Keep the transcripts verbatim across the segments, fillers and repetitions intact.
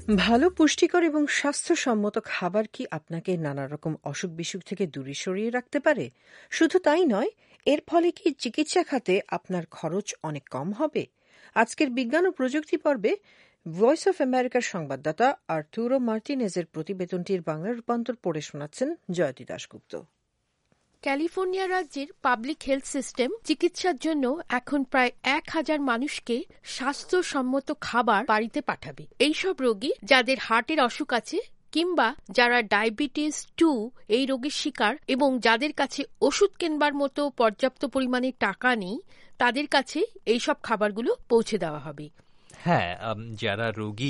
ভালো পুষ্টিকর এবং স্বাস্থ্যসম্মত খাবার কি আপনাকে নানা রকম অসুখ বিসুখ থেকে দূরে সরিয়ে রাখতে পারে? শুধু তাই নয়, এর ফলে কি চিকিৎসা খাতে আপনার খরচ অনেক কম হবে? আজকের বিজ্ঞান ও প্রযুক্তি পর্বে ভয়েস অফ আমেরিকার সংবাদদাতা আর্তুরো মার্টিনেজের প্রতিবেদনটির বাংলা রূপান্তর পড়ে শোনাচ্ছেন জয়তী দাশগুপ্ত। ক্যালিফোর্নিয়া রাজ্যের পাবলিক হেলথ সিস্টেম চিকিৎসার জন্য এখন প্রায় এক হাজার মানুষকে স্বাস্থ্যসম্মত খাবার বাড়িতে পাঠাবে। এইসব রোগী যাদের হার্টের অসুখ আছে কিংবা যারা ডায়াবেটিস টু এই রোগের শিকার এবং যাদের কাছে ওষুধ কেনবার মতো পর্যাপ্ত পরিমাণে টাকা নেই, তাদের কাছে এইসব খাবারগুলো পৌঁছে দেওয়া হবে। হ্যাঁ, যারা রোগী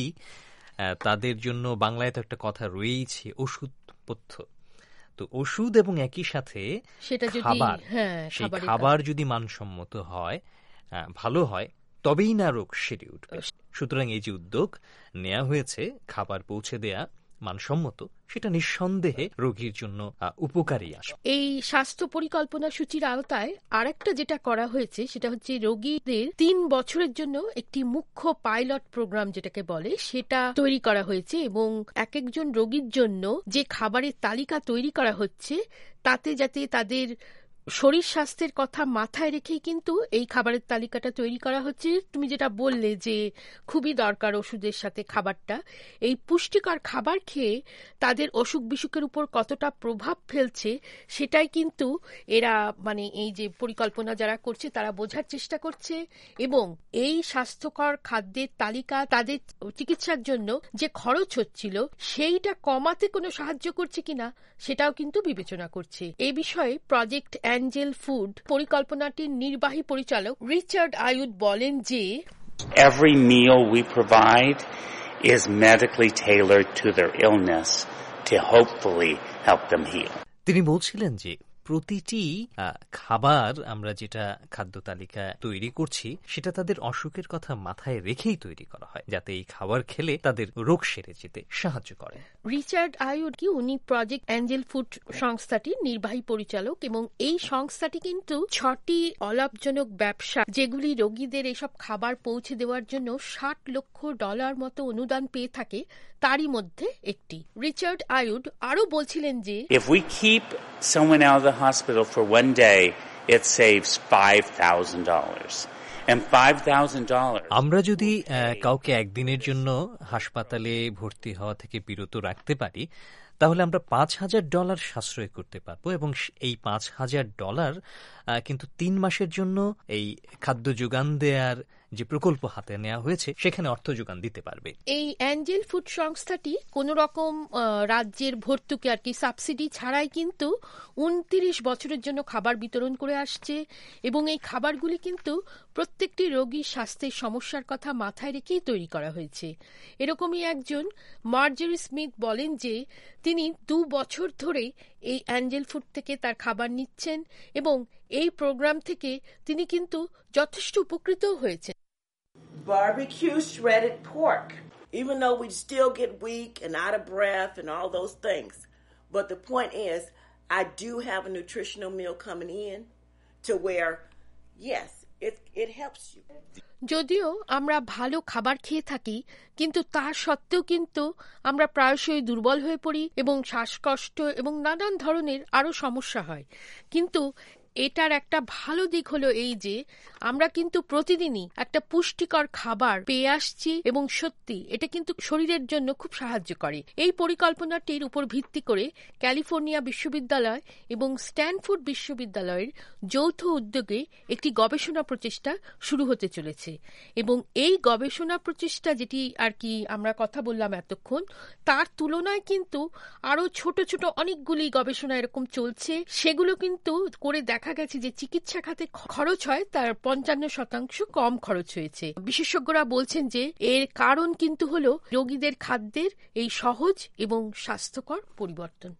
তাদের জন্য বাংলায় তো একটা কথা রয়েছে, ওষুধ পথ্য। তো ওষুধ এবং একই সাথে খাবার, সেই খাবার যদি মানসম্মত হয়, ভালো হয়, তবেই না রোগ সেরে উঠবে। সুতরাং এই যে উদ্যোগ নেওয়া হয়েছে খাবার পৌঁছে দেয়া মানসম্মত, সেটা নিঃসন্দেহে রোগীর জন্য উপকারী আসবে। এই স্বাস্থ্য পরিকল্পনা সূচির আওতায় আরেকটা যেটা করা হয়েছে সেটা হচ্ছে রোগীদের তিন বছরের জন্য একটি মুখ্য পাইলট প্রোগ্রাম যেটাকে বলে সেটা তৈরি করা হয়েছে এবং এক একজন রোগীর জন্য যে খাবারের তালিকা তৈরি করা হচ্ছে তাতে যাতে তাদের শরীর স্বাস্থ্যের কথা মাথায় রেখেই কিন্তু এই খাবারের তালিকাটা তৈরি করা হচ্ছে। তুমি যেটা বললে যে খুবই দরকার ওষুধের সাথে খাবারটা, এই পুষ্টিকর খাবার খেয়ে তাদের অসুখ বিসুখের উপর কতটা প্রভাব ফেলছে সেটাই কিন্তু এরা মানে এই যে পরিকল্পনা যারা করছে তারা বোঝার চেষ্টা করছে এবং এই স্বাস্থ্যকর খাদ্যের তালিকা তাদের চিকিৎসার জন্য যে খরচ হচ্ছিল সেইটা কমাতে কোনো সাহায্য করছে কিনা সেটাও কিন্তু বিবেচনা করছে। এই বিষয়ে প্রজেক্ট অ্যাঞ্জেল ফুড পরিকল্পনাটির নির্বাহী পরিচালক রিচার্ড আয়ুড বলেন যে Every meal we provide is medically tailored to their illness to hopefully help them heal. তিনি বলছিলেন যে প্রতিটি খাবার আমরা যেটা খাদ্য তালিকা তৈরি করছি সেটা তাদের অসুখের কথা মাথায় রেখেই তৈরি করা হয়, যাতে এই খাবার খেলে তাদের রোগ সেরে যেতে সাহায্য করে। রিচার্ড আয়ুড কি উনি প্রজেক্ট অ্যাঞ্জেল ফুড সংস্থাটির নির্বাহী পরিচালক এবং এই সংস্থাটি কিন্তু ছটি অলাভজনক ব্যবসা যেগুলি রোগীদের এসব খাবার পৌঁছে দেওয়ার জন্য ষাট লক্ষ ডলার মতো অনুদান পেয়ে থাকে তারই মধ্যে একটি। রিচার্ড আয়ুড আরো বলছিলেন যে If we keep someone out of the hospital for one day, it saves five thousand dollars. And five thousand dollars আমরা যদি কাউকে একদিনের জন্য হাসপাতালে ভর্তি হওয়া থেকে বিরত রাখতে পারি তাহলে আমরা পাঁচ হাজার ডলার সাশ্রয় করতে পারবো এবং এই পাঁচ হাজার ডলার কিন্তু তিন মাসের জন্য এই খাদ্য যোগান দেওয়ার যে প্রকল্প হাতে নেওয়া হয়েছে সেখানে অর্থ যোগান দিতে পারবে। এই অ্যাঞ্জেল ফুড সংস্থাটি কোন রকম রাজ্যের ভর্তুকি আর কি সাবসিডি ছাড়াই কিন্তু উনত্রিশ বছরের জন্য খাবার বিতরণ করে আসছে এবং এই খাবারগুলি কিন্তু প্রত্যেকটি রোগীর স্বাস্থ্যের সমস্যার কথা মাথায় রেখেই তৈরি করা হয়েছে। এরকমই একজন মার্জেরি স্মিথ বলেন যে তিনি দু বছর ধরে এই অ্যাঞ্জেল ফুড থেকে তার খাবার নিচ্ছেন এবং এই প্রোগ্রাম থেকে তিনি কিন্তু যথেষ্ট উপকৃত হয়েছেন। Barbecue shredded pork, even though we still get weak and out of breath and all those things. But the point is, I do have a nutritional meal coming in to where, yes, it it helps you. যদিও আমরা ভালো খাবার খেয়ে থাকি কিন্তু তা সত্ত্বেও কিন্তু আমরা প্রায়শই দুর্বল হয়ে পড়ি এবং শ্বাসকষ্ট এবং নানান ধরনের আরো সমস্যা হয়, কিন্তু এটার একটা ভালো দিক হলো এই যে আমরা কিন্তু প্রতিদিনই একটা পুষ্টিকর খাবার পেয়ে আসছি এবং সত্যি এটা কিন্তু শরীরের জন্য খুব সাহায্য করে। এই পরিকল্পনাটির উপর ভিত্তি করে ক্যালিফোর্নিয়া বিশ্ববিদ্যালয় এবং স্ট্যানফোর্ড বিশ্ববিদ্যালয়ের যৌথ উদ্যোগে একটি গবেষণা প্রচেষ্টা শুরু হতে চলেছে এবং এই গবেষণা প্রচেষ্টা যেটি আর কি আমরা কথা বললাম এতক্ষণ তার তুলনায় কিন্তু আরো ছোট ছোট অনেকগুলি গবেষণা এরকম চলছে, সেগুলো কিন্তু করে দেখা দেখা গেছে যে চিকিৎসা খাতে খরচ হয় তার পঞ্চান্ন শতাংশ কম খরচ হয়েছে। বিশেষজ্ঞরা বলছেন যে এর কারণ কিন্তু হলো রোগীদের খাদ্যের এই সহজ এবং স্বাস্থ্যকর পরিবর্তন।